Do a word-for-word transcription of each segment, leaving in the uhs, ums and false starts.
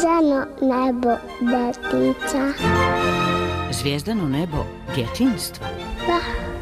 Zvijezdano nebo detica. Zvijezdano nebo djetinjstva. Da.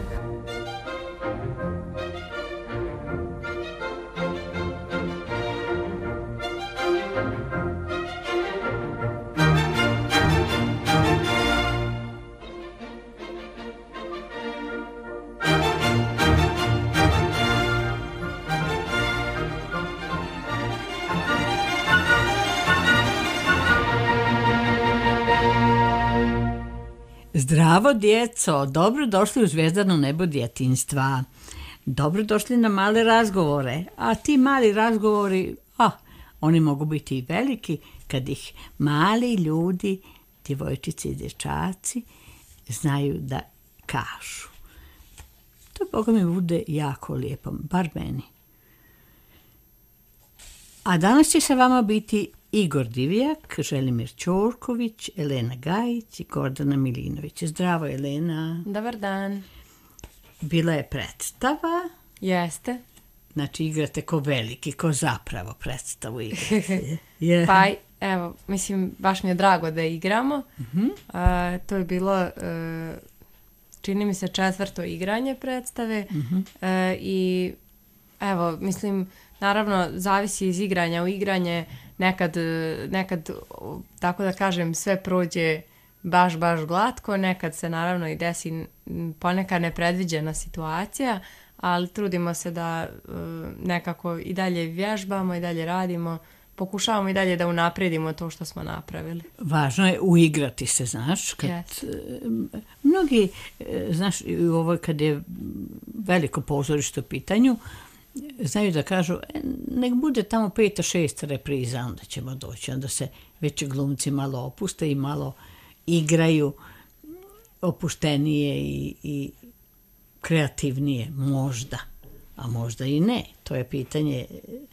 Zdravo djeco, dobrodošli u Zvijezdano nebo djetinjstva. Dobrodošli na male razgovore, a ti mali razgovori, ah, oni mogu biti i veliki kad ih mali ljudi, djevojčice i dječaci znaju da kažu. To Boga mi bude jako lijepo, bar meni. A danas će sa vama biti Igor Divjak, Želimir Ćorković, Elena Gajić i Gordana Milinović. Zdravo, Elena. Dobar dan. Bila je predstava. Jeste. Znači igrate ko veliki, ko zapravo predstavu igrate. Yeah. Pa evo, mislim, baš mi je drago da igramo. Uh-huh. A, to je bilo, uh, čini mi se, četvrto igranje predstave. Uh-huh. A, i evo, mislim, naravno, zavisi iz igranja u igranje. Nekad, nekad, tako da kažem, sve prođe baš, baš glatko. Nekad se naravno i desi poneka nepredviđena situacija, ali trudimo se da nekako i dalje vježbamo i dalje radimo. Pokušavamo i dalje da unapredimo to što smo napravili. Važno je uigrati se, znaš. Kad, yes. Mnogi, znaš, u ovoj kad je veliko pozorište u pitanju, znaju da kažu, nek bude tamo peta, šesta repriza, onda ćemo doći, onda se već glumci malo opuste i malo igraju opuštenije i, i kreativnije, možda, a možda i ne. To je pitanje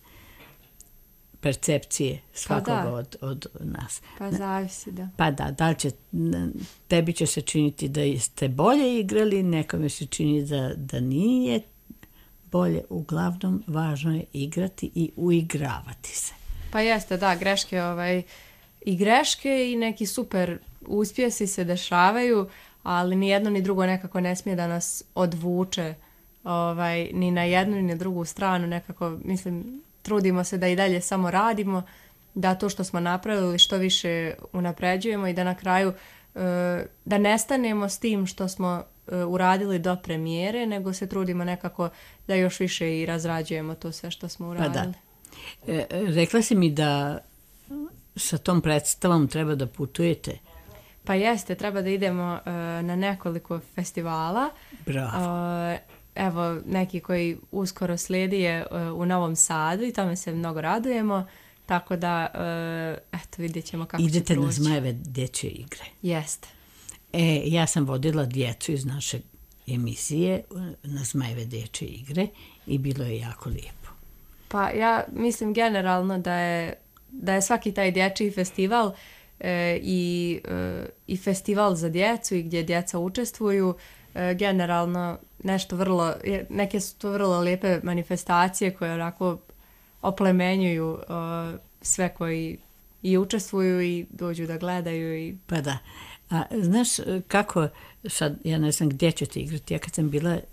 percepcije svakoga pa od, od nas. Pa zavisi, da. Pa da, da li će, tebi će se činiti da ste bolje igrali, nekome se čini da, da nije bolje. Uglavnom, važno je igrati i uigravati se. Pa jeste, da, greške, ovaj, i greške i neki super uspjesi se dešavaju, ali ni jedno ni drugo nekako ne smije da nas odvuče ovaj, ni na jednu ni na drugu stranu. Nekako, mislim, trudimo se da i dalje samo radimo, da to što smo napravili što više unapređujemo i da na kraju da nestanemo s tim što smo uradili do premijere, nego se trudimo nekako da još više i razrađujemo to sve što smo uradili. Pa da. E, rekla si mi da sa tom predstavom treba da putujete. Pa jeste, treba da idemo uh, na nekoliko festivala. Bravo. Uh, evo, neki koji uskoro slijedi je uh, u Novom Sadu i tome se mnogo radujemo. Tako da, uh, eto, vidjet ćemo kako idete će proći. Na Zmajeve dječje igre. Jeste. E, ja sam vodila djecu iz naše emisije na Zmajeve dječje igre i bilo je jako lijepo. Pa ja mislim generalno da je, da je svaki taj dječji festival e, i, e, i festival za djecu i gdje djeca učestvuju e, generalno nešto vrlo, neke su to vrlo lijepe manifestacije koje onako oplemenjuju e, sve koji i učestvuju i dođu da gledaju. I... Pa da. A znaš kako, sad ja ne znam gdje ćete igrati, ja kad sam bila e,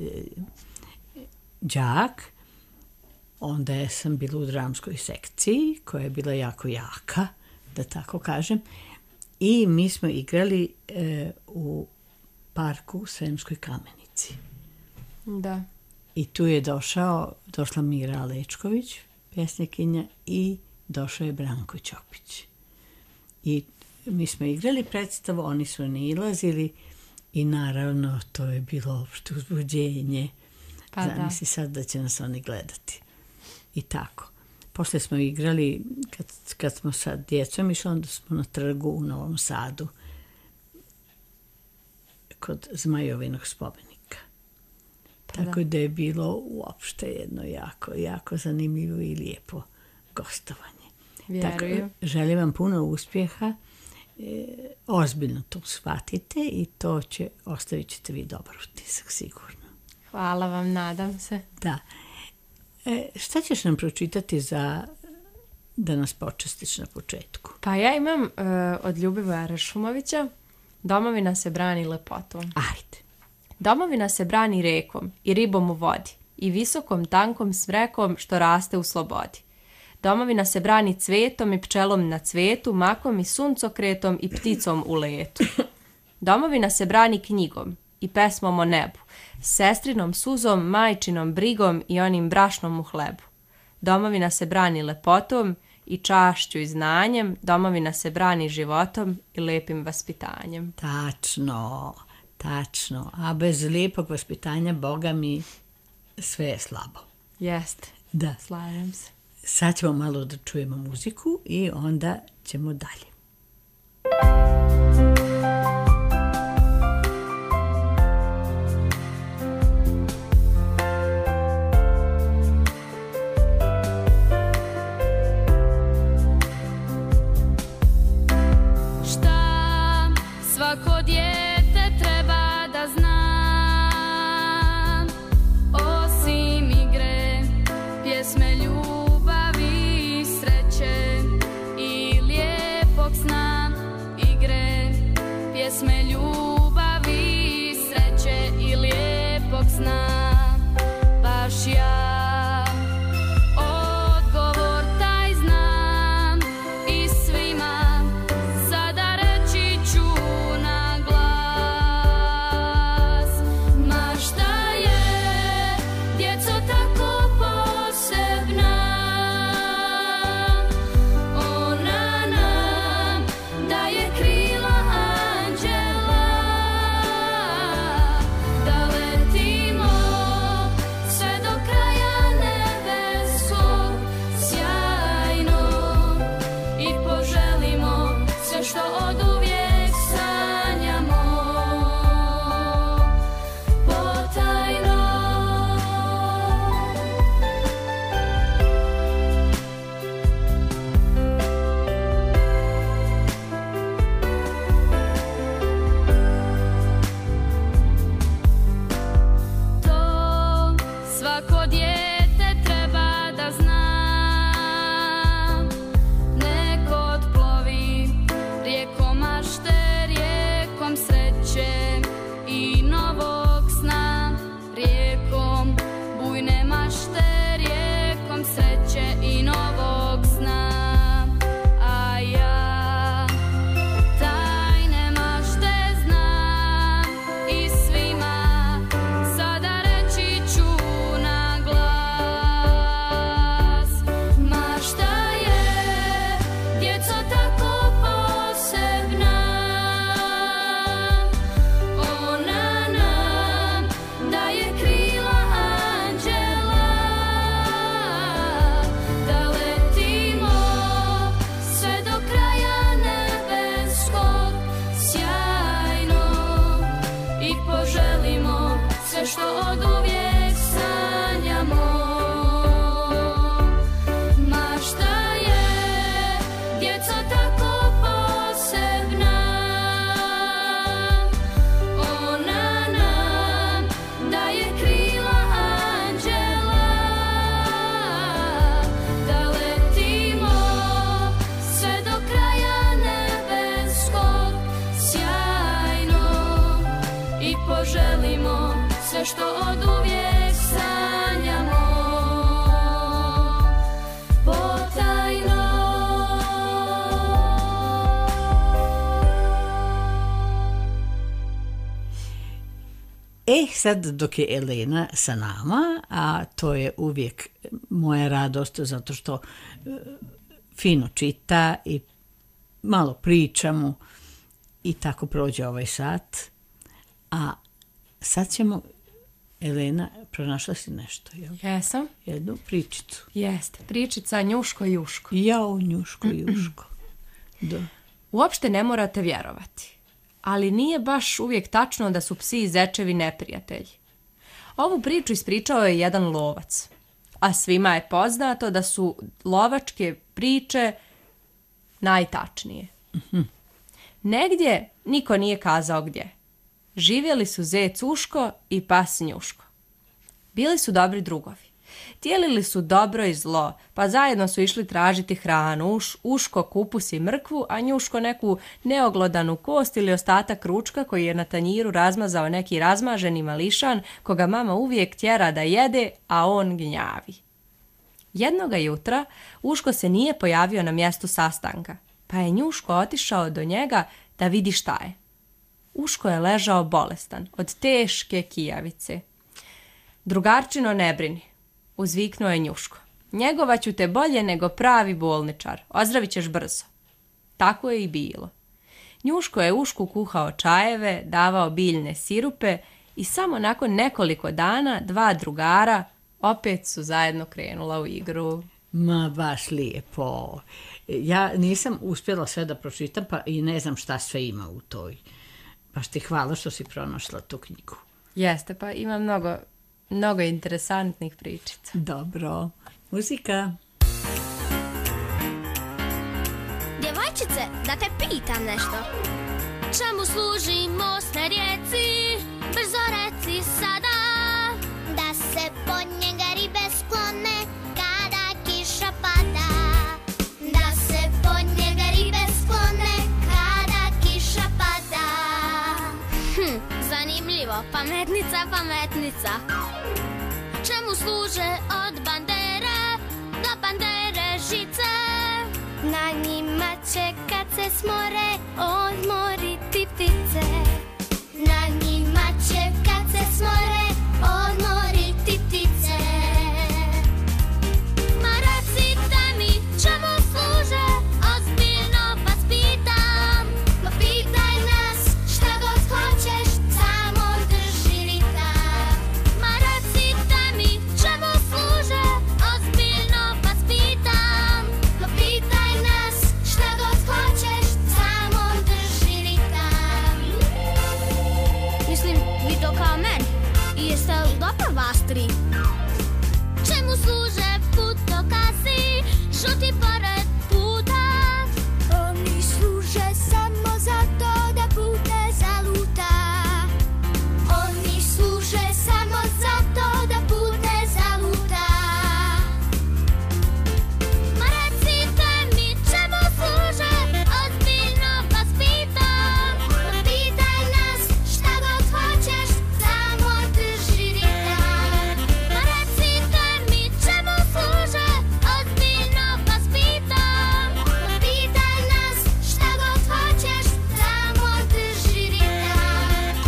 đak, onda sam bila u dramskoj sekciji koja je bila jako jaka, da tako kažem, i mi smo igrali e, u parku u Sremskoj Kamenici. Da. I tu je došao, došla Mira Alečković, pjesnikinja, i došao je Branko Ćopić. I mi smo igrali predstavu, oni su nilazili i naravno to je bilo opšte uzbuđenje. Pa zamisli da. Sad da će nas oni gledati. I tako. Poslije smo igrali, kad, kad smo sa djecom išli, onda smo na trgu u Novom Sadu kod Zmajovinog spomenika. Pa tako da. da je bilo uopšte jedno jako, jako zanimljivo i lijepo gostovanje. Vjerujem. Tako, želim vam puno uspjeha. E, ozbiljno to shvatite i to će, ostavit ćete vi dobar utisak sigurno. Hvala vam, nadam se. Da. E, šta ćeš nam pročitati za da nas počestiš na početku. Pa ja imam uh, od Ljubivara Šumovića Domovina se brani lepotom. Ajde. Domovina se brani rekom i ribom u vodi i visokom tankom smrekom što raste u slobodi. Domovina se brani cvetom i pčelom na cvetu, makom i suncokretom i pticom u letu. Domovina se brani knjigom i pesmom o nebu, sestrinom suzom, majčinom brigom i onim brašnom u hlebu. Domovina se brani lepotom i čašću i znanjem, domovina se brani životom i lepim vaspitanjem. Tačno, tačno. A bez lijepog vaspitanja, Boga mi, sve je slabo. Jeste, da. Slažem se. Sad ćemo malo da čujemo muziku i onda ćemo dalje. Svako dijete treba da zna, osim igre, pjesme ljubavi i sreće i lijepog sna. Igre, pjesme ljubavi i sreće i lijepog sna. Baš ja odgovor taj znam i svima sada reći ću na glas. Ma šta je, djeco, tako posebna? Ona nam daje krila anđela, da letimo sve do kraja nebeskog sjajno i poželimo sve što oduvijek sanjamo potajno. To svako dijete treba da zna. Nek otplovi rijekom mašte, rijekom sreće i novog sna. Rijekom bujne mašte, rijekom sreće i novog sna. A ja tajne mašte znam i svima sada reći ću na glas. Ma šta je, djeco, tako posebna? Ona nam daje krila anđela, da letimo sve do kraja nebeskog sjajno i poželimo sve što oduvijek sanjamo. Ma šta je, djeco, tako posebna? Ona nam daje krila anđela, da letimo sve do kraja nebeskog sjajno i poželimo sve što oduvijek sanjamo potajno. E, sad dok je Elena sa nama, a to je uvijek moja radost zato što e, fino čita i malo pričamo i tako prođe ovaj sat. A sad ćemo, Elena, pronašla si nešto, jel? Jesam. Jednu pričicu. Jeste. Pričica Njuško Juško. Jao, Njuško Juško. Da. Uopšte ne morate vjerovati, ali nije baš uvijek tačno da su psi i zečevi neprijatelji. Ovu priču ispričao je jedan lovac, a svima je poznato da su lovačke priče najtačnije. Mm-hmm. Negdje niko nije kazao gdje. Živjeli su zec Uško i pas Njuško. Bili su dobri drugovi dijelili su dobro i zlo, pa zajedno su išli tražiti hranu, Uš, Uško kupus i mrkvu, a Njuško neku neoglodanu kost ili ostatak ručka koji je na tanjiru razmazao neki razmaženi mališan koga mama uvijek tjera da jede, a on gnjavi. Jednoga jutra Uško se nije pojavio na mjestu sastanka, pa je Njuško otišao do njega da vidi šta je. Uško je ležao bolestan od teške kijavice. Drugarčino, ne brini, uzviknuo je Njuško. Njegovat ću te bolje nego pravi bolničar, ozdravit ćeš brzo. Tako je i bilo. Njuško je Ušku kuhao čajeve, davao biljne sirupe i samo nakon nekoliko dana dva drugara opet su zajedno krenula u igru. Ma, baš lijepo. Ja nisam uspjela sve da pročitam, pa i ne znam šta sve ima u toj. Baš ti hvala što si pronašla tu knjigu. Jeste, pa ima mnogo, mnogo interesantnih pričica. Dobro. Muzika. Djevojčice, da te pitam nešto. Čemu služi most na rijeci? Brzo reci sada. Da se pod njega ribe sklone kada kiša pada. Da se pod njega ribe sklone kada kiša pada. Hm, zanimljivo. Pametnica, pametnica. Čemu služe od bandere do bandere žice? Na njima će kad se smore odmoriti ptice. Na njima će kad se smore odmoriti ptice. Ma recite mi čemu služe, ozbiljno vas pitam. Ma pitaj nas šta god hoćeš, samo drži ritam. Ma recite mi čemu služe, ozbiljno vas pitam. Ma pitaj nas šta god hoćeš, samo drži ritam. Mislim, vi to kao meni. I jeste li dobro vas tri? Čemu služe putokazi, žuti pored puta? Oni služe samo zato da pute zaluta. Oni služe samo zato da pute zaluta. Ma recite mi čemu služe, ozbiljno vas pitam. Ma pitaj nas šta god hoćeš, samo drži ritam. Ma recite mi čemu služe, ozbiljno vas pitam. Ma pitaj nas šta god hoćeš, samo drži ritam.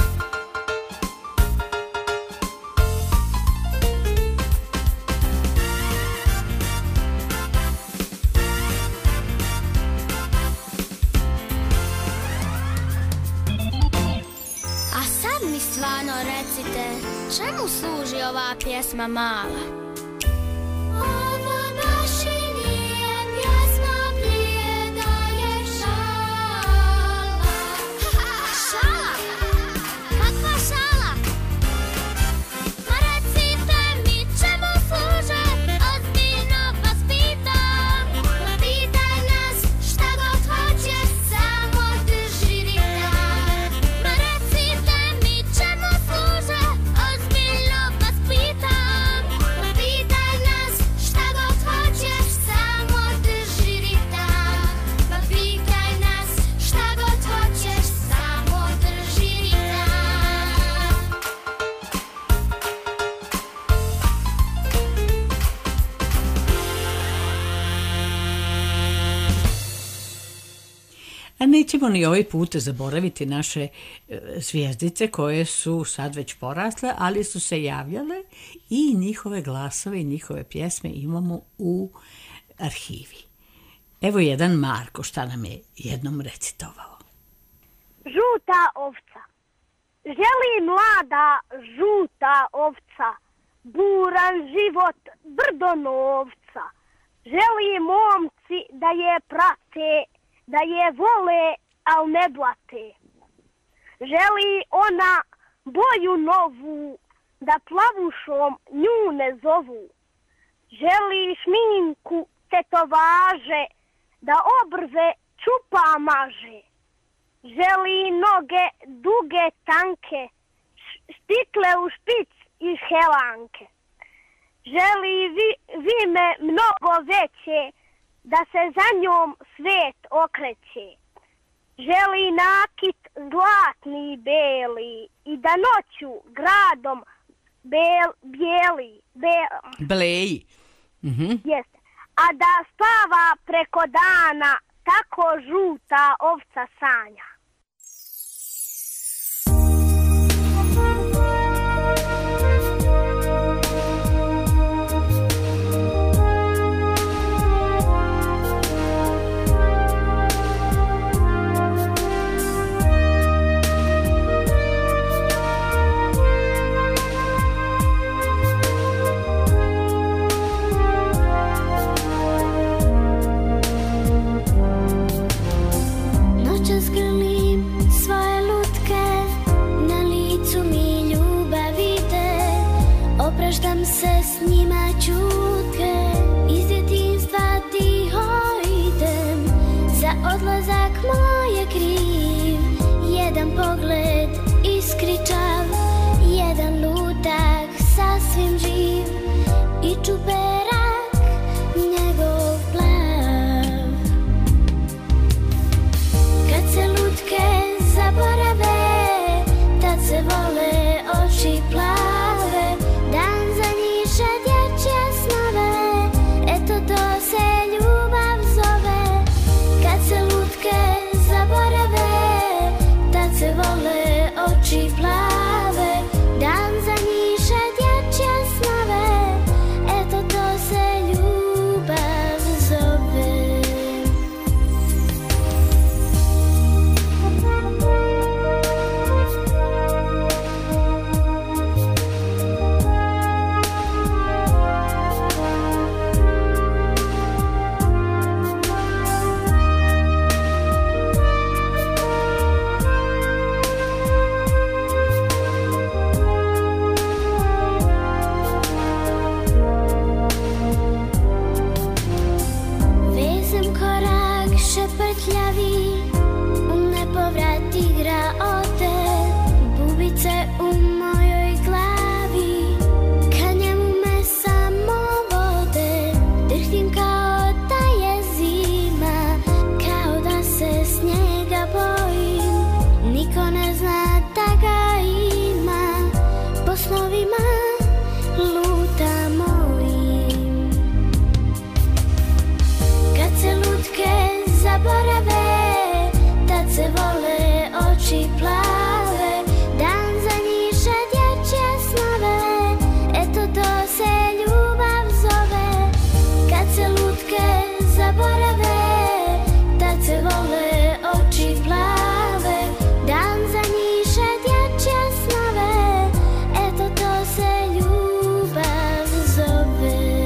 A sad mi stvarno recite, čemu služi ova pjesma mala? Ovo baš i nije pjesma, blijeda je šala. Šala? Kakva šala? Ma recite mi čemu služe, ozbiljno vas pitam. Ma pitaj nas šta god hoćeš, samo drži ritam. Ma recite mi čemu služe, ozbiljno vas pitam. Ma pitaj nas šta god hoćeš, samo drži ritam. Ma pitaj nas šta god hoćeš, samo drži ritam. A nećemo ni ovaj put zaboraviti naše e, zvijezdice koje su sad već porasle, ali su se javljale i njihove glasove i njihove pjesme imamo u arhivi. Evo jedan Marko šta nam je jednom recitovao. Žuta ovca. Želi mlada žuta ovca, buran život, brdo novca. Želi momci da je prate, da je vole, al ne blate. Želi ona boju novu, da plavušom nju ne zovu. Želi šminku, tetovaže, da obrve čupa maže. Želi noge duge tanke, štikle u špic i helanke. želi vi, vime mnogo veće, da se za njom svet okreće. Želi nakit zlatni i beli i da noću gradom bel, bijeli, bel, Bleji. Mhm. jeste. A da spava preko dana, tako žuta ovca sanja. Opraštam se s njima čutke, iz djetinjstva tiho idem, za odlazak moj je kriv, jedan pogled iskričav, jedan lutak sasvim živ i čuperak njegov plav. Kad se lutke zaborave, tad se vole oči plave, dan za njiše dječje snove, eto to se ljubav zove. Kad se lutke zaborave, tad se vole oči plave, dan za njiše dječje snove, eto to se ljubav zove. Šeprtljavi, u nepovrat igra ode, bubice u mojoj glavi, ka njemu me samo vode, drhtim kao da je zima, kao da se snijega bojim, niko ne zna da ga ima, po snovima luta mojim. Kad se lutke zaborave, tad se vole oči plave, dan za njiše dječje snove, eto to se ljubav zove. Kad se lutke zaborave, tad se vole oči plave, dan za njiše dječje snove, eto to se ljubav zove.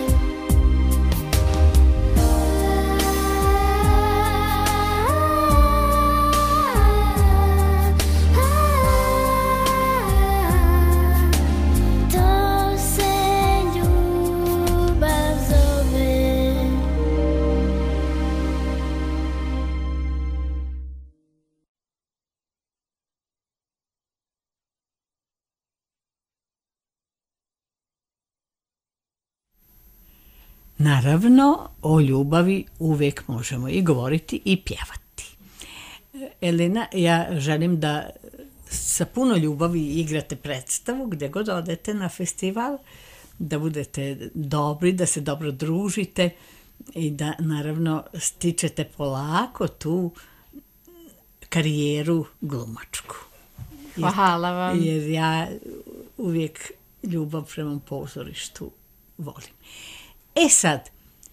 Naravno, o ljubavi uvijek možemo i govoriti i pjevati. Elena, ja želim da sa puno ljubavi igrate predstavu gdje god odete na festival, da budete dobri, da se dobro družite i da naravno stičete polako tu karijeru glumačku. Hvala vam. Jer ja uvijek ljubav prema pozorištu volim. E sad,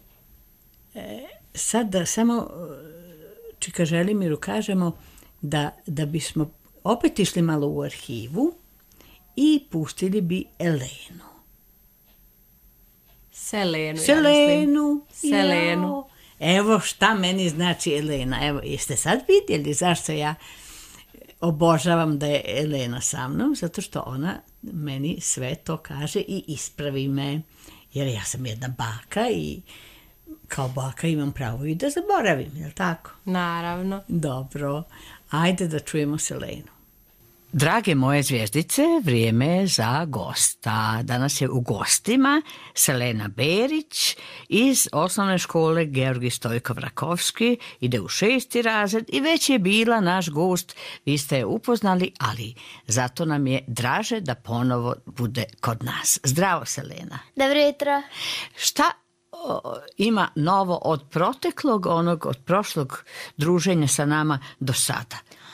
sad da samo Čika Želimiru kažemo da, da bismo opet išli malo u arhivu i pustili bi Elenu. Selenu, Selenu. Ja Selenu. Ja. Evo šta meni znači Elena. Evo, jeste sad vidjeli zašto ja obožavam da je Elena sa mnom? Zato što ona meni sve to kaže i ispravi me. Jer ja sam jedna baka i kao baka imam pravo i da zaboravim, je li tako? Naravno. Dobro, ajde da čujemo Selenu. Drage moje zvijezdice, vrijeme je za gosta. Danas je u gostima Selena Berić iz osnovne škole Georgij Stojkov Rakovski, ide u šesti razred i već je bila naš gost, vi ste je upoznali, ali zato nam je draže da ponovo bude kod nas. Zdravo, Selena. Dobro jutro. Šta o, ima novo od proteklog, onog od prošlog druženja sa nama do sada?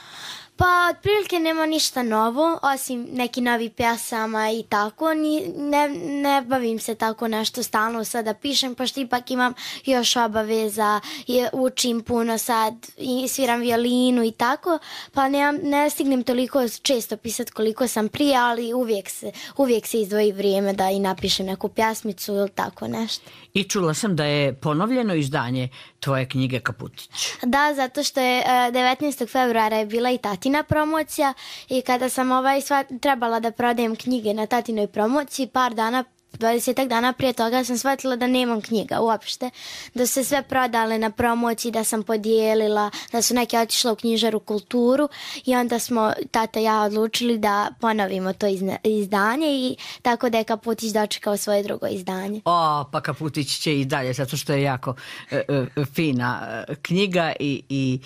Pa, otprilike nema ništa novo, osim neki novi pjesama i tako. Ni, ne, ne bavim se tako nešto stalno sada pišem, pošto ipak imam još obaveza, je, učim puno sad i sviram violinu i tako, pa ne, ne stignem toliko često pisati koliko sam prije, ali uvijek se, uvijek se izdvoji vrijeme da i napišem neku pjesmicu ili tako nešto. I čula sam da je ponovljeno izdanje tvoje knjige Kaputić. Da, zato što je devetnaestog februara je bila i tatina promocija i kada sam ovaj sva, trebala da prodajem knjige na tatinoj promociji, par dana, dvadesetak dana prije toga sam shvatila da nemam knjiga uopšte, da se sve prodale na promociji, da sam podijelila, da su neke otišle u knjižaru Kulturu i onda smo tata i ja odlučili da ponovimo to izdanje i tako da je Kaputić dočekao svoje drugo izdanje. O, pa Kaputić će i dalje, zato što je jako e, e, fina knjiga i, i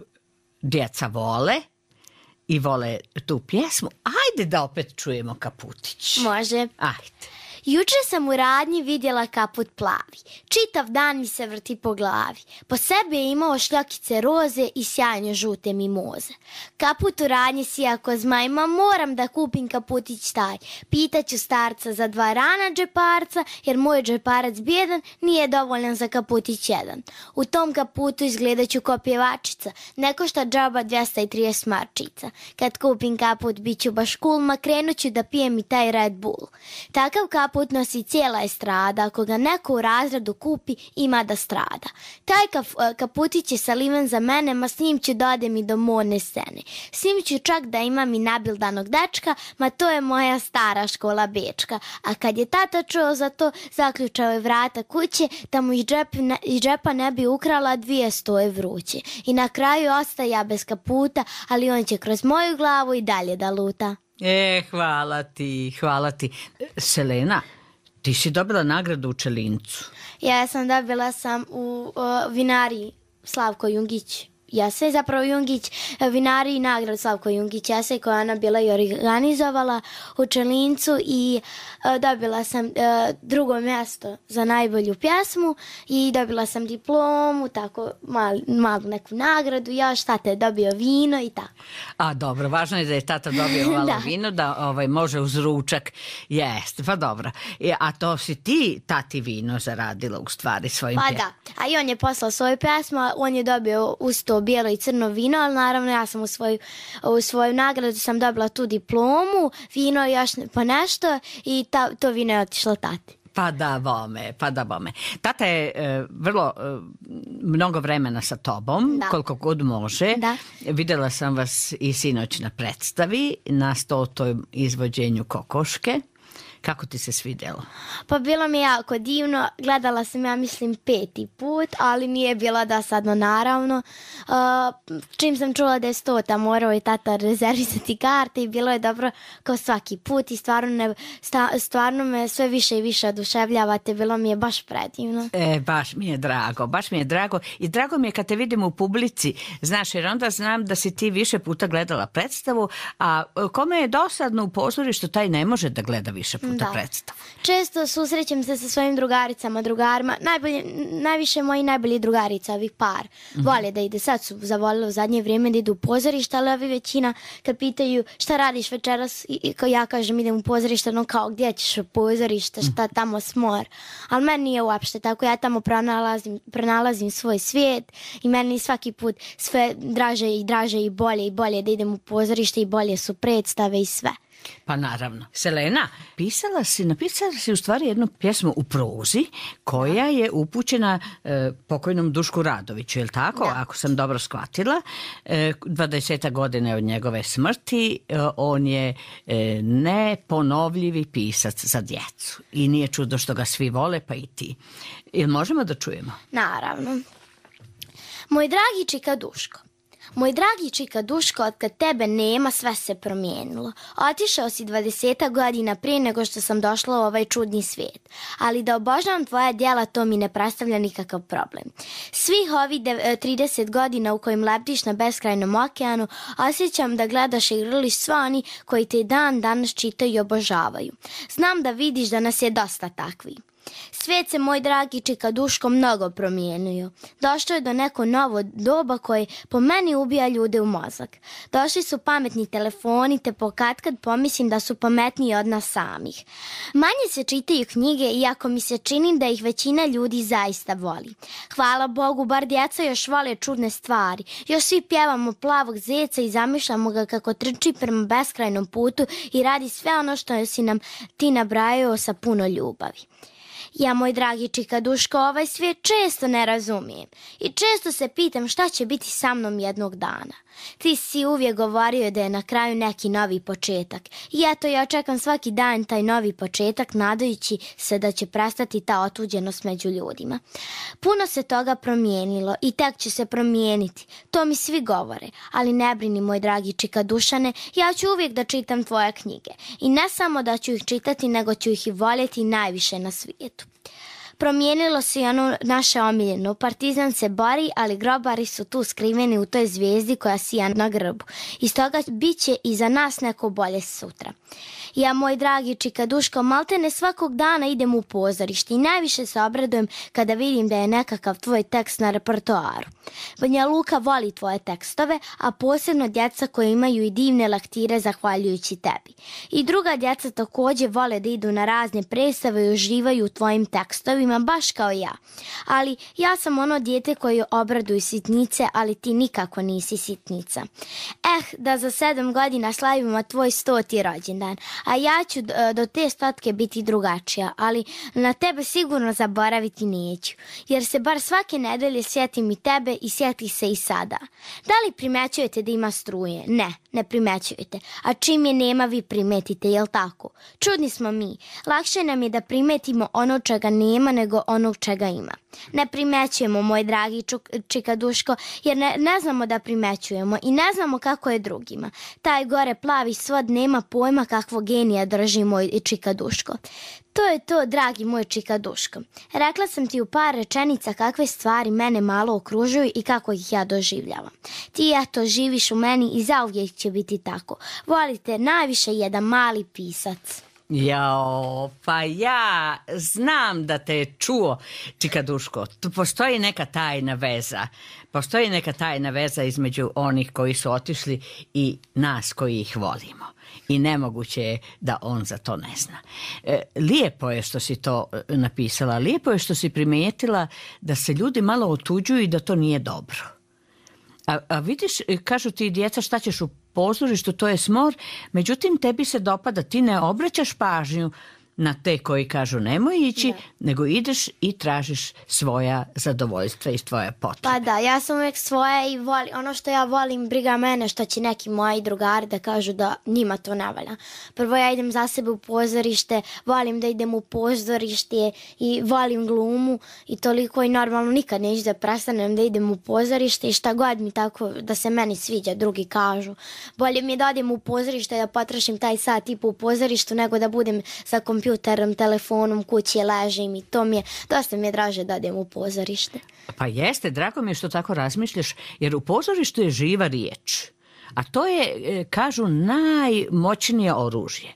djeca vole i vole tu pjesmu. Ajde da opet čujemo Kaputić. Može. Ajde. Juče sam u radnji vidjela kaput plavi. Čitav dan mi se vrti po glavi. Po sebi je imao šljokice roze i sjajno žute mimoze. Kaput u radnji sija ko zmaj, ma moram da kupim kaputić taj. Pitaću starca za dva rana džeparca, jer moj džeparac bjedan nije dovoljan za kaputić jedan. U tom kaputu izgledat ću ko pjevačica. Ne košta džaba dvjesto trideset marčica. Kad kupim kaput bit ću baš cool, ma krenut ću da pijem i taj Red Bull. Takav kaput Kaput nosi cijela estrada, ako ga neko u razredu kupi, ima da strada. Taj kaf, kaputić je saliven za mene, ma s njim ću da odem i do modne scene. S njim ću čak da imam i nabildanog dečka, ma to je moja stara škola bečka. A kad je tata čuo za to, zaključao je vrata kuće, da mu iz, džep, iz džepa ne bi ukrala dvjesto vruće. I na kraju ostaja bez kaputa, ali on će kroz moju glavu i dalje da luta. E, hvala ti, hvala ti. Selena, ti si dobila nagradu u Čelincu. Ja sam dobila sam u uh, vinariji Slavko Jungić. Ja se zapravo Jungić, vinariji nagrad Slavko Jungić, ja se koja ona bila i organizovala u Čelincu i uh, dobila sam uh, drugo mjesto za najbolju pjesmu i dobila sam diplomu, tako mal, malu neku nagradu, još tata je dobio vino i tako. A dobro, važno je da je tata dobio malo da. vino, da ovaj, može uz ručak jesti, pa dobro. I, a to si ti tati vino zaradila u stvari svojim pa pjesmama. Da, a i on je poslao svoju pjesmu, on je dobio uz to bijelo i crno vino, ali naravno ja sam u svoju, u svoju nagradu sam dobila tu diplomu, vino još pa nešto i ta, to vino je otišlo tati. Pa da bome, pa da bome. Tata je e, vrlo e, mnogo vremena sa tobom, da. Koliko god može. Da. Vidjela sam vas i sinoć na predstavi, na stotom izvođenju Kokoške. Kako ti se svidjelo? Pa bilo mi jako divno, gledala sam ja mislim peti put, ali nije bilo dosadno naravno. Uh, čim sam čula da je stota, morao je tata rezervisati karte i bilo je dobro kao svaki put i stvarno, ne, sta, stvarno me sve više i više oduševljavate, bilo mi je baš predivno. E, baš mi je drago, baš mi je drago i drago mi je kad te vidim u publici, znaš, jer onda znam da si ti više puta gledala predstavu, a kome je dosadno u pozorištu, taj ne može da gleda više puta. Da. Predstavu. Često susrećem se sa svojim drugaricama, drugarima, najbolje, najviše moji najbolji drugarica, ovih par, mm-hmm. vole da ide, sad su zavolili u zadnje vrijeme da idu u pozorište, ali ovi većina kad pitaju šta radiš večeras, i, i ja kažem idem u pozorište, no kao gdje ćeš u pozorište, šta tamo smor, ali meni nije uopšte tako, ja tamo pronalazim, pronalazim svoj svijet i meni svaki put sve draže i draže i bolje i bolje da idem u pozorište i bolje su predstave i sve. Pa naravno. Selena, pisala si, napisala si u stvari jednu pjesmu u prozi koja je upućena e, pokojnom Dušku Radoviću, je li tako? Da. Ako sam dobro shvatila. E, dvadeseta godine od njegove smrti, e, on je e, neponovljivi pisac za djecu. I nije čudo što ga svi vole, pa i ti. Jel možemo da čujemo? Naravno. Moj dragi čika Duško, Moj dragi čika Duško, od kad tebe nema, sve se promijenilo. Otišao si dvadesetak godina prije nego što sam došla u ovaj čudni svijet. Ali da obožavam tvoja djela, to mi ne predstavlja nikakav problem. Svih ovih trideset godina u kojim lebdiš na beskrajnom okeanu, osjećam da gledaš i grliš sve oni koji te dan danas čitaju i obožavaju. Znam da vidiš da nas je dosta takvi. Svijet se, moj dragi čika Duško, mnogo promijenio. Došlo je do neko novo doba koje po meni ubija ljude u mozak. Došli su pametni telefoni, te pokatkad pomislim da su pametniji od nas samih. Manje se čitaju knjige, iako mi se čini da ih većina ljudi zaista voli. Hvala Bogu, bar djeca još vole čudne stvari. Još svi pjevamo Plavog zeca i zamišljamo ga kako trči prema beskrajnom putu i radi sve ono što si nam ti nabrajao sa puno ljubavi. Ja, moj dragi čika Duško, ovaj svijet često ne razumijem i često se pitam šta će biti sa mnom jednog dana. Ti si uvijek govorio da je na kraju neki novi početak i eto ja čekam svaki dan taj novi početak nadajući se da će prestati ta otuđenost među ljudima. Puno se toga promijenilo i tek će se promijeniti, to mi svi govore, ali ne brini, moj dragi čika Dušane, ja ću uvijek da čitam tvoje knjige i ne samo da ću ih čitati, nego ću ih i voljeti najviše na svijetu. Promijenilo se i ono naše omiljeno. Partizan se bori, ali grobari su tu skriveni u toj zvijezdi koja sija na grbu. I stoga bit će i za nas neko bolje sutra. Ja, moj dragi čika Duško, maltene svakog dana idem u pozorište i najviše se obradujem kada vidim da je nekakav tvoj tekst na repertoaru. Banja Luka voli tvoje tekstove, a posebno djeca koje imaju i divne lektire zahvaljujući tebi. I druga djeca također vole da idu na razne predstave i uživaju u tvojim tekstovima, baš kao ja. Ali ja sam ono dijete koje obraduju sitnice, ali ti nikako nisi sitnica. Eh, da za sedam godina slavimo tvoj stoti rođendan, a ja ću do te stotke biti drugačija, ali na tebe sigurno zaboraviti neću, jer se bar svake nedelje sjetim i tebe i sjeti se i sada. Da li primećujete da ima struje? Ne, ne primećujete. A čim je nema, vi primetite, jel tako? Čudni smo mi. Lakše nam je da primetimo ono čega nema nego ono čega ima. Ne primećujemo, moj dragi čuk, čika Duško, jer ne, ne znamo da primećujemo i ne znamo kako je drugima. Taj gore plavi svod nema pojma kakvog genija drži moj čika Duško. To je to, dragi moj čika Duško. Rekla sam ti u par rečenica kakve stvari mene malo okružuju i kako ih ja doživljavam. Ti eto živiš u meni i zauvijek će biti tako. Volite najviše jedan mali pisac. Jao, pa ja znam da te je čuo, čika Duško. Tu postoji neka tajna veza. Postoji neka tajna veza između onih koji su otišli i nas koji ih volimo. I nemoguće je da on za to ne zna. E, lijepo je što si to napisala. Lijepo je što si primijetila da se ljudi malo otuđuju i da to nije dobro. A, a vidiš, kažu ti djeca šta ćeš u pozorištu, to je smor, međutim tebi se dopada, ti ne obraćaš pažnju na te koji kažu nemoj ići, ne. nego ideš i tražiš svoja zadovoljstva i svoje potrebe. Pa da, ja sam uvijek svoja i voli, ono što ja volim, briga mene što će neki moji drugari da kažu da njima to ne valja. Prvo ja idem za sebe u pozorište, volim da idem u pozorište i volim glumu i toliko i normalno nikad neću da prestanem da idem u pozorište i šta god mi tako da se meni sviđa, drugi kažu. Bolje mi je da odem u pozorište da potrošim taj sat i po u pozorištu nego da budem za kompjuterom, telefonom, kući ležim i to mi je, dosta mi je draže da odem u pozorište. Pa jeste, drago mi je što tako razmišljaš, jer u pozorištu je živa riječ. A to je, kažu, najmoćnije oružje.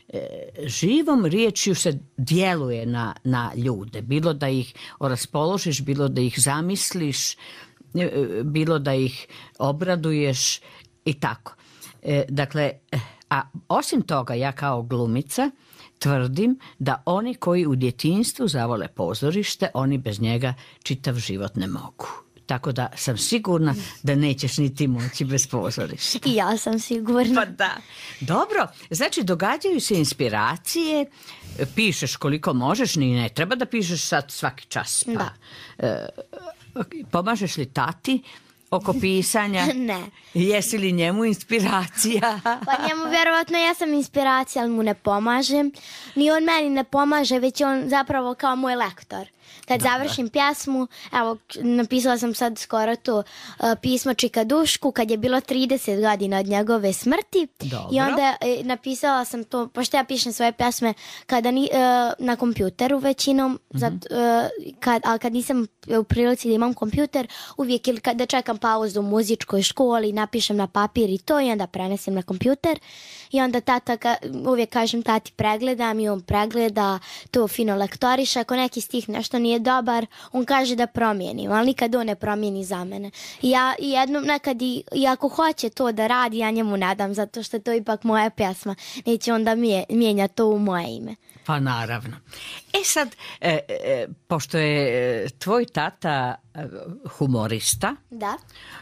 Živom riječju se djeluje na, na ljude. Bilo da ih raspoložiš, bilo da ih zamisliš, bilo da ih obraduješ i tako. Dakle, a osim toga, ja kao glumica tvrdim da oni koji u djetinjstvu zavole pozorište, oni bez njega čitav život ne mogu. Tako da sam sigurna da nećeš ni ti moći bez pozorišta. I ja sam sigurna. Pa da. Dobro, znači događaju se inspiracije, pišeš koliko možeš, ni ne treba da pišeš sad svaki čas. Pa. Da. E, pomažeš li tati oko pisanja? Ne. Jesi li njemu inspiracija? Pa njemu vjerovatno ja sam inspiracija, ali mu ne pomažem. Ni on meni ne pomaže, već on zapravo kao moj lektor. Kad Dobro. završim pjesmu, evo, napisala sam sad skoro to uh, pismo Čika Dušku, kad je bilo trideset godina od njegove smrti. Dobro. I onda e, napisala sam to, pošto ja pišem svoje pjesme kada ni, uh, na kompjuteru većinom, mm-hmm. zat, uh, kad, ali kad nisam u prilici da imam kompjuter, uvijek ili kada čekam pauzu u muzičkoj školi, napišem na papir i to i onda prenesem na kompjuter. I onda tata, ka, uvijek kažem tati pregledam i on pregleda, to fino lektoriše. Ako neki stih nešto nije dobar, on kaže da promijenim, ali nikad on ne promijeni za mene. I ja i jednom nekad i, i ako hoće to da radi, ja njemu nadam, zato što je to ipak moja pjesma. Neće onda mije, mijenja to u moje ime. Pa naravno. E sad, e, e, pošto je tvoj tata humorista, Da.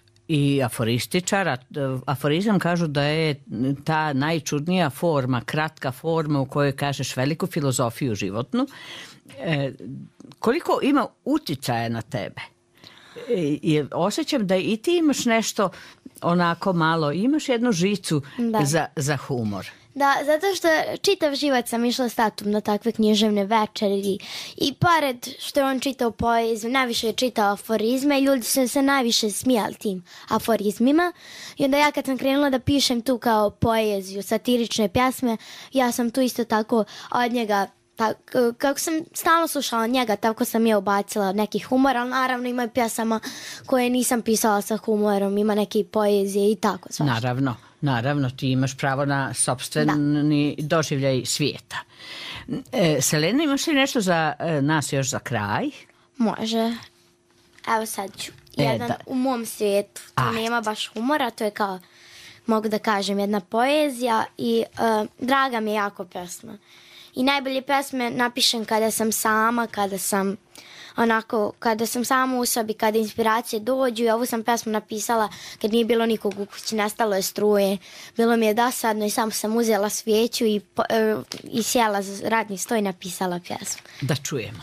i aforističar, a aforizam kažu da je ta najčudnija forma, kratka forma u kojoj kažeš veliku filozofiju životnu. E, koliko ima uticaja na tebe? E, jer osjećam da i ti imaš nešto onako malo, imaš jednu žicu za, za humor. Da, zato što čitav život sam išla s tatom na takve književne večeri i pored što je on čitao poeziju, najviše je čitao aforizme i ljudi su se najviše smijali tim aforizmima. I onda ja kad sam krenula da pišem tu kao poeziju, satirične pjesme, ja sam tu isto tako od njega, pa, kako sam stalno slušala njega, tako sam je ubacila neki humor, ali naravno ima pjesama koje nisam pisala sa humorom, ima neke poezije i tako svašta. Naravno. Naravno, ti imaš pravo na sopstveni da. doživljaj svijeta. E, Selena, imaš li nešto za e, nas još za kraj? Može. Evo sad ću. Jedan, e, u mom svijetu. To Aj. nema baš humora, to je kao, mogu da kažem, jedna poezija i uh, draga mi je jako pjesma. I najbolje pjesme napišem kada sam sama, kada sam onako, kada sam sama u sobi, kada inspiracije dođu. I ovu sam pjesmu napisala kad nije bilo nikog u kući, nestalo je struje. Bilo mi je dosadno i samo sam uzela svijeću i, uh, i sjela za radni stoj i napisala pjesmu. Da čujemo.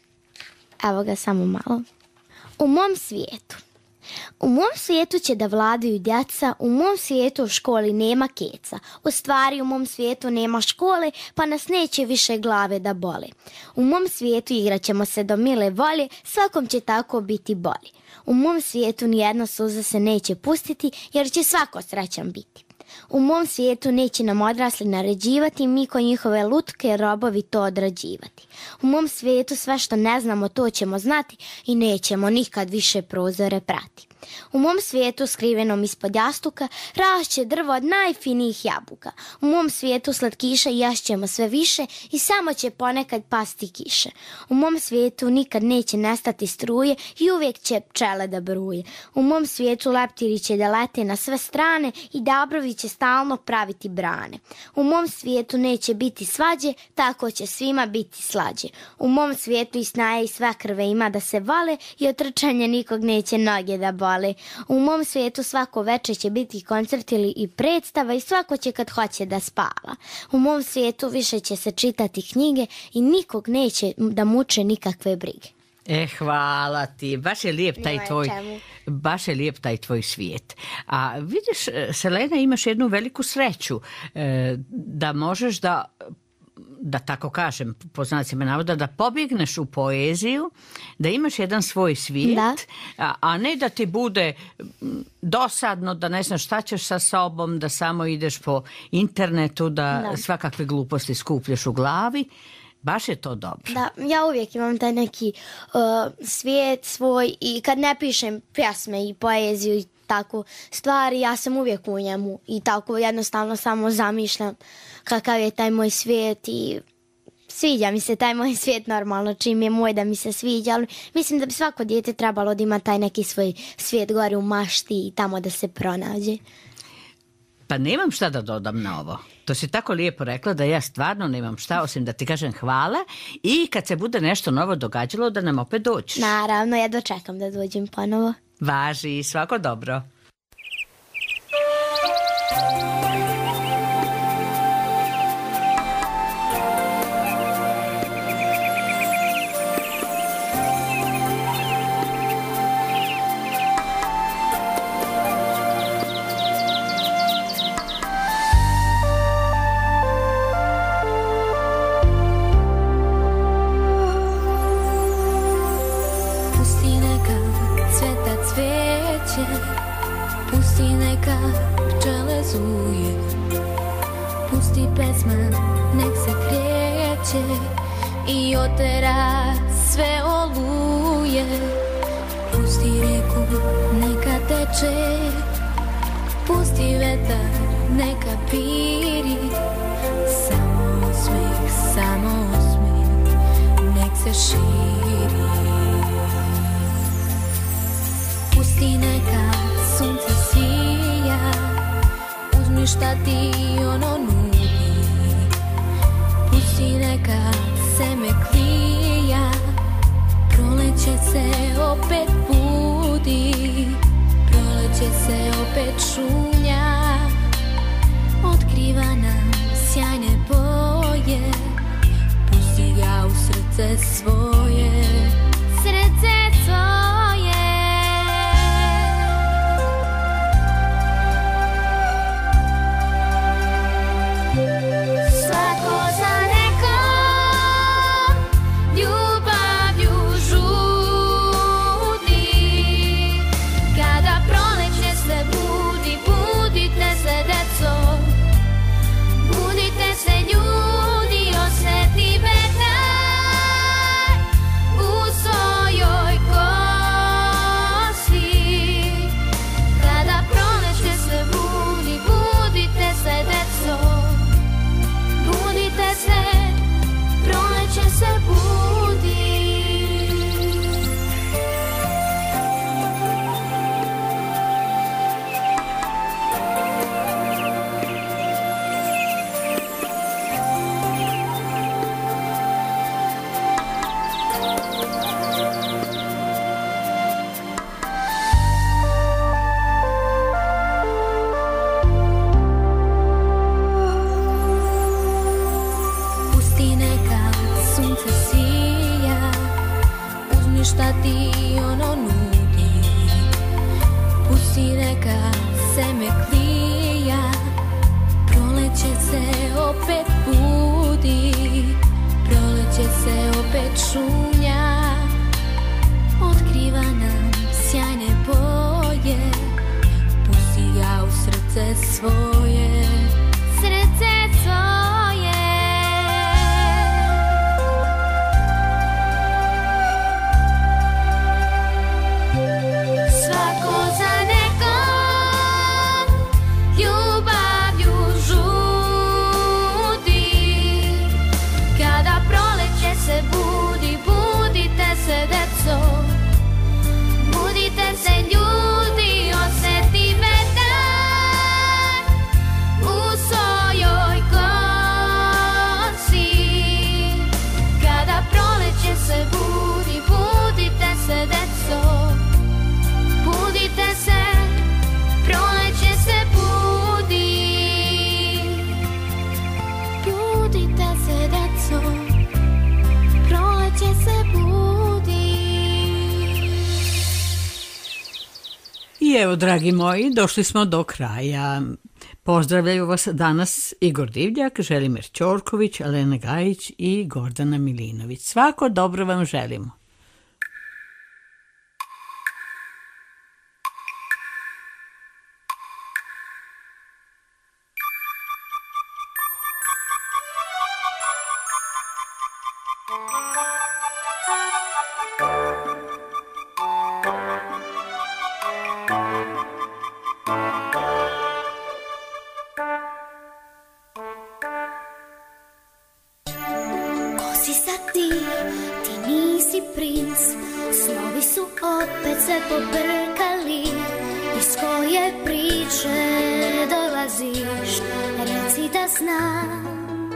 Evo ga samo malo. U mom svijetu. U mom svijetu će da vladaju djeca, u mom svijetu u školi nema keca. U stvari u mom svijetu nema škole, pa nas neće više glave da bole. U mom svijetu igrat ćemo se do mile volje, svakom će tako biti bolje. U mom svijetu nijedna suza se neće pustiti, jer će svako srećan biti. U mom svijetu neće nam odrasli naređivati, mi ko njihove lutke robovi to odrađivati. U mom svijetu sve što ne znamo to ćemo znati i nećemo nikad više prozore prati. U mom svijetu skrivenom ispod jastuka rašće drvo od najfinijih jabuka. U mom svijetu slatkiša ješćemo sve više i samo će ponekad pasti kiše. U mom svijetu nikad neće nestati struje i uvijek će pčele da bruje. U mom svijetu leptiri će da lete na sve strane i dabrovi će stalno praviti brane. U mom svijetu neće biti svađe, tako će svima biti slađe. U mom svijetu i snaje i sve krve ima da se vale i od trčanja nikog neće noge da bole. U mom svijetu svako večer će biti koncert ili i predstava i svako će kad hoće da spava. U mom svijetu više će se čitati knjige i nikog neće da muče nikakve brige. E, hvala ti. Baš je lijep taj tvoj, baš je lijep taj tvoj svijet. A vidiš, Selena, imaš jednu veliku sreću e, da možeš da da tako kažem, po znacima navoda, da pobjegneš u poeziju, da imaš jedan svoj svijet, a, a ne da ti bude dosadno, da ne znaš šta ćeš sa sobom, da samo ideš po internetu, da, da. svakakve gluposti skupljaš u glavi. Baš je to dobro. Da, ja uvijek imam taj neki uh, svijet svoj i kad ne pišem pjesme i poeziju i tako stvari, ja sam uvijek u njemu i tako jednostavno samo zamišljam kakav je taj moj svijet i sviđa mi se taj moj svijet normalno, čim je moj da mi se sviđa, ali mislim da bi svako dijete trebalo da ima taj neki svoj svijet gore u mašti i tamo da se pronađe. Pa nemam šta da dodam na ovo. To si tako lijepo rekla da ja stvarno nemam šta osim da ti kažem hvala i kad se bude nešto novo događalo da nam opet dođeš. Naravno, ja dočekam da dođem ponovo. Važi, svako dobro. cveće, pusti neka pčele zuje, pusti pesma nek se kreće i otera sve oluje. Pusti reku neka teče, pusti vetar neka piri. Samo osmeh, samo osmeh nek se širi. Pusti neka sunce sija, uzmi šta ti ono nudi. Pusti neka seme klija, proleće se opet budi. Proleće se opet šunja, otkriva nam sjajne boje. Pusti ga u srce svoje, srce svoje. Svako za nekom ljubavlju žudi. Kada proleće se budi, budite se deco, budite se ljudi, osjeti vetar u svojoj kosi. Kada proleće se budi, budite se deco, budite se, proleće se budi. Pusti neka sunce sija, uzmi šta ti ono nudi. Pusti neka seme klija, proleće se opet budi. Proleće se opet šunja, otkriva nam sjajne boje. Pusti ga u srce svoje, srce svoje. Svako za nekom ljubavlju žudi. Kada proleće se budi, budite se deco, budite se ljudi, osjeti vetar u svojoj kosi. Kada proleće se budi, budite se deco, budite se, proleće se budi. Budite se deco, proleće se budi. I evo, dragi moji, došli smo do kraja. Pozdravljaju vas danas Igor Divljak, Želimir Ćorković, Elena Gajić i Gordana Milinović. Svako dobro vam želimo. Ko si sad ti, ti nisi princ, snovi su opet se pobrkali. Iz koje priče dolaziš, reci da znam.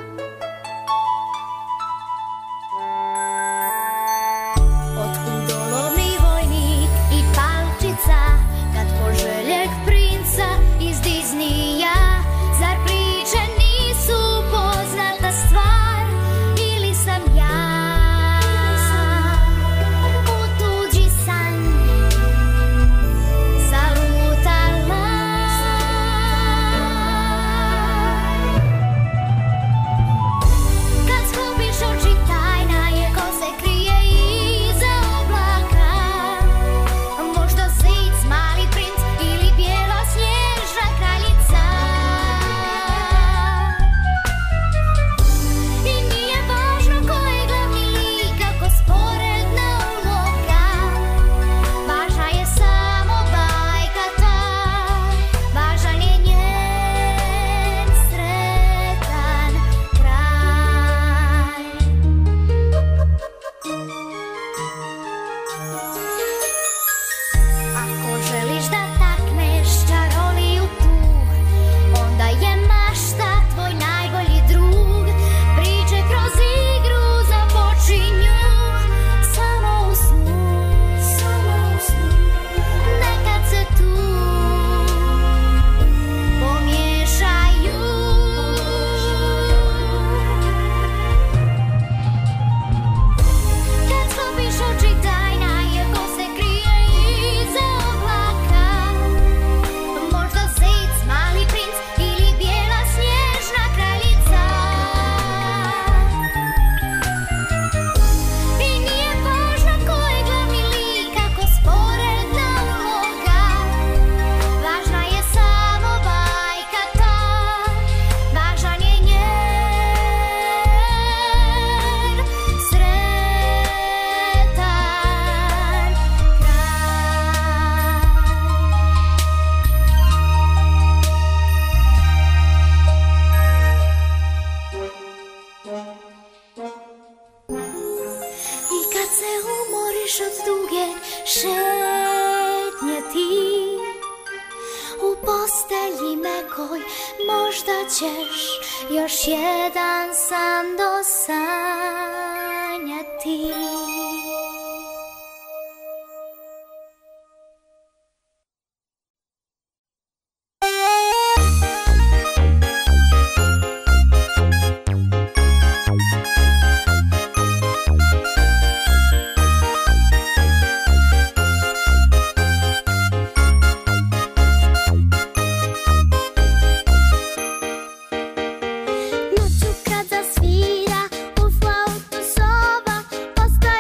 Otkud olovni vojnik i palčica, kad poželjeh princa iz Disneya? Zar priče nisu poznata stvar, ili sam ja u tuđi san zalutala? pokoj, možda ćeš još jedan san dosanjati. Noću kad zasvira u flautu soba, ostaje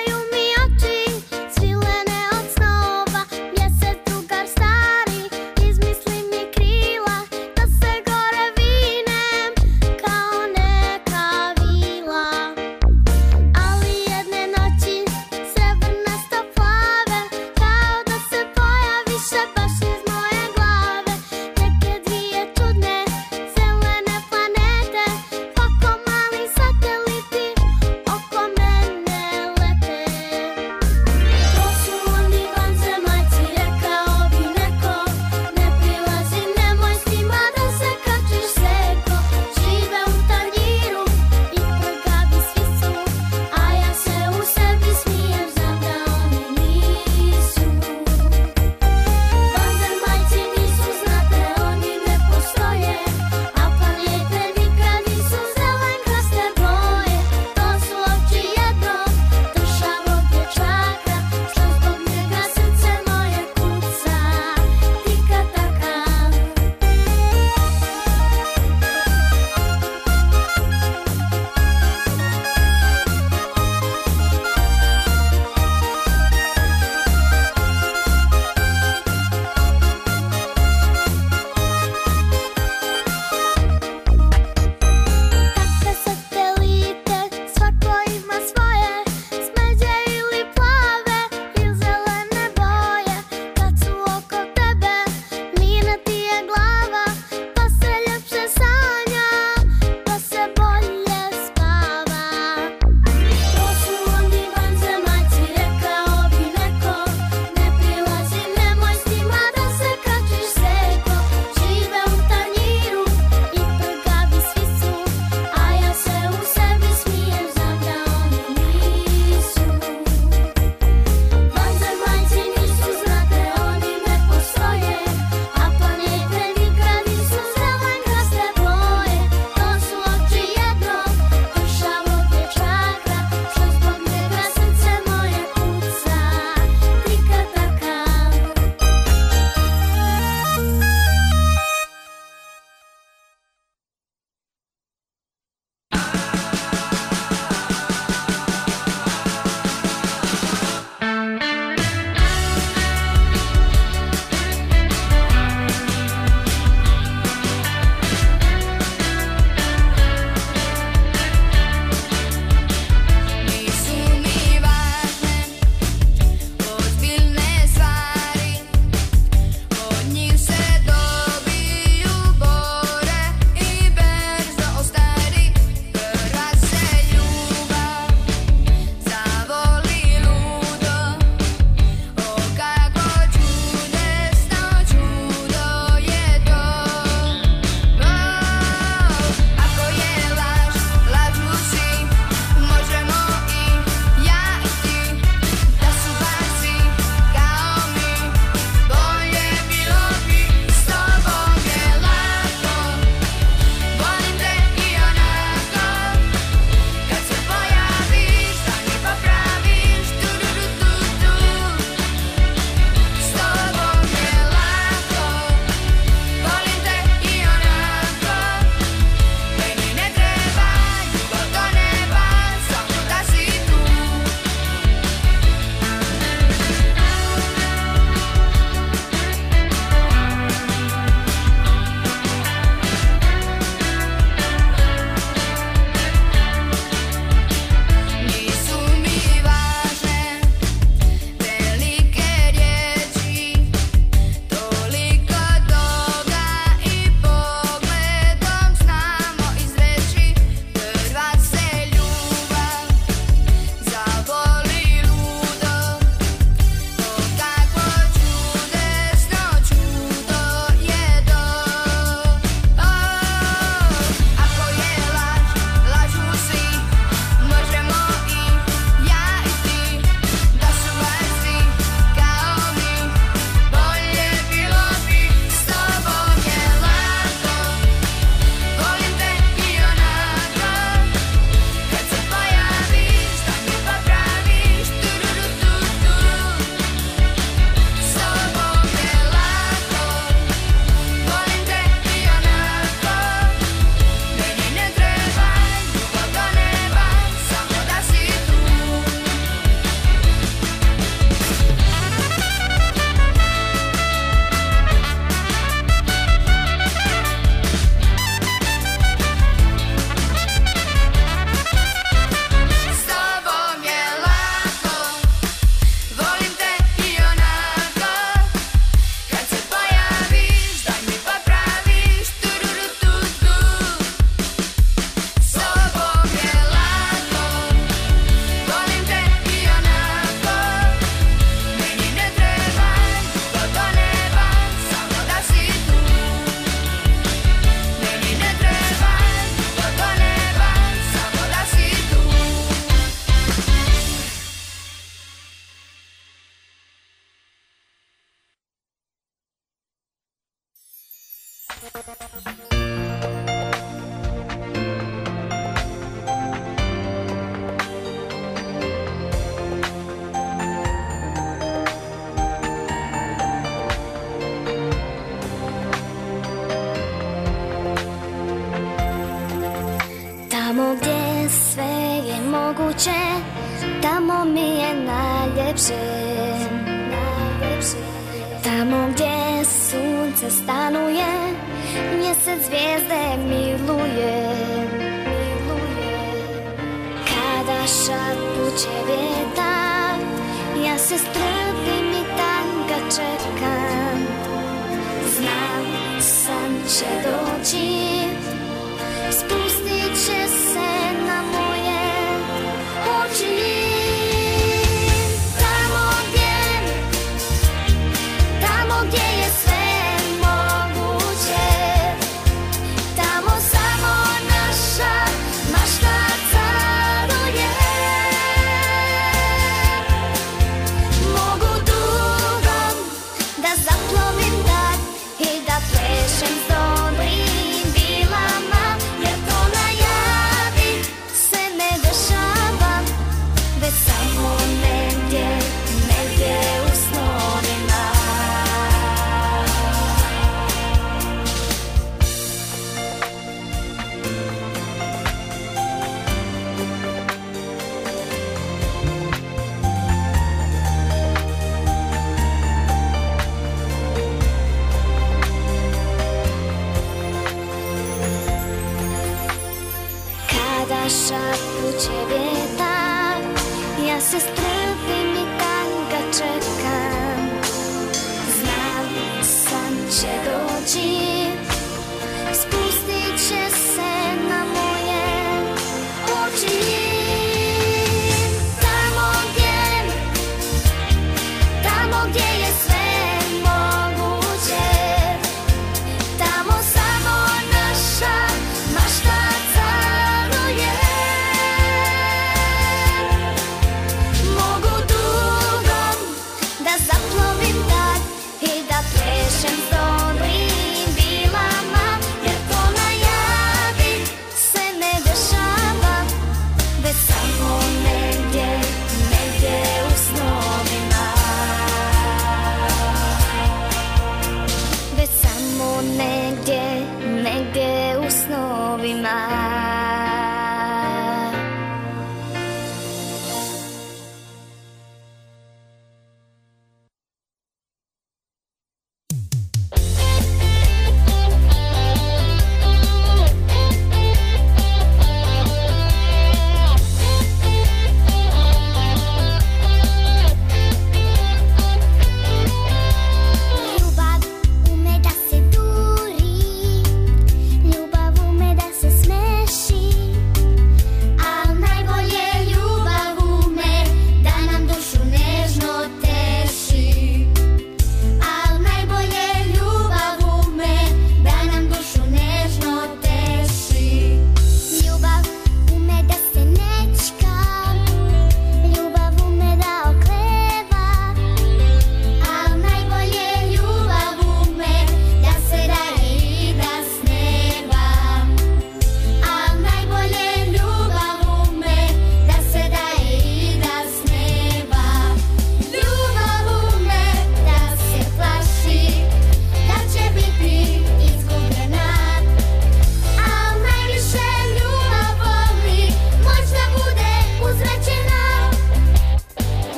Tamo gdje sve je moguće, tamo mi je najljepše, najljepše. Tamo gdje sunce stanuje, mjesec zvijezde miluje, miluje. Kada šapuće vjetar, ja se strpim i tam ga čekam. Znam, san će doći,